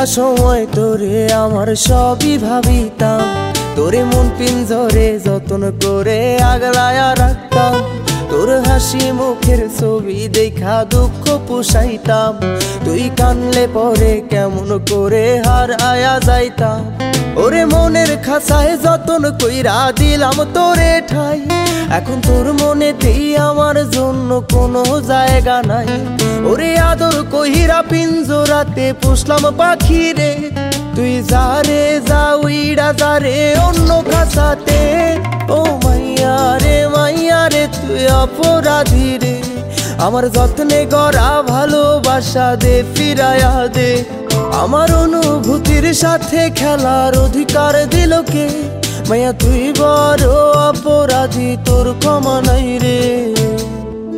একটা সময় তোরে আমার সবই ভাবিতাম, তোরে মন পিঞ্জরে যতন করে আগলায়া রাখতাম। তোর হাসি মুখের ছবি দেখা দুঃখ পুষাইতাম, তুই কানলে পরে কেমন করে হারায়া যাইতাম। ওরে মনের খাঁচায় যতন কইরা দিলাম তোরে ঠাই, এখন তোর মনেতেই আমার জন্য কোনো জায়গা নাই। ওরে আদর কইরা পিঞ্জরাতে পুষলাম পাখি রে, তুই যারে যা উইড়া যারে অন্য খাঁচাতে। ও মাইয়া রে তুই অপরাধী রে, আমার যত্নে গড়া ভালোবাসা দে ফিরায়া দে। আমার অনুভূতির সাথে খেলার অধিকার দিল কে? মাইয়া তুই বড় অপরাধী, তোর ক্ষমা নাই রে।